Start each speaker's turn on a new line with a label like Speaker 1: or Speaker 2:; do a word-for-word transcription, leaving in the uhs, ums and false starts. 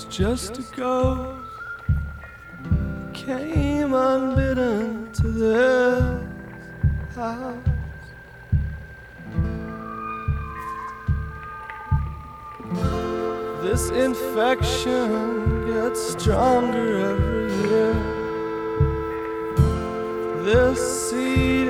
Speaker 1: It's just a ghost came unbidden to this house. This infection gets stronger every year. This sea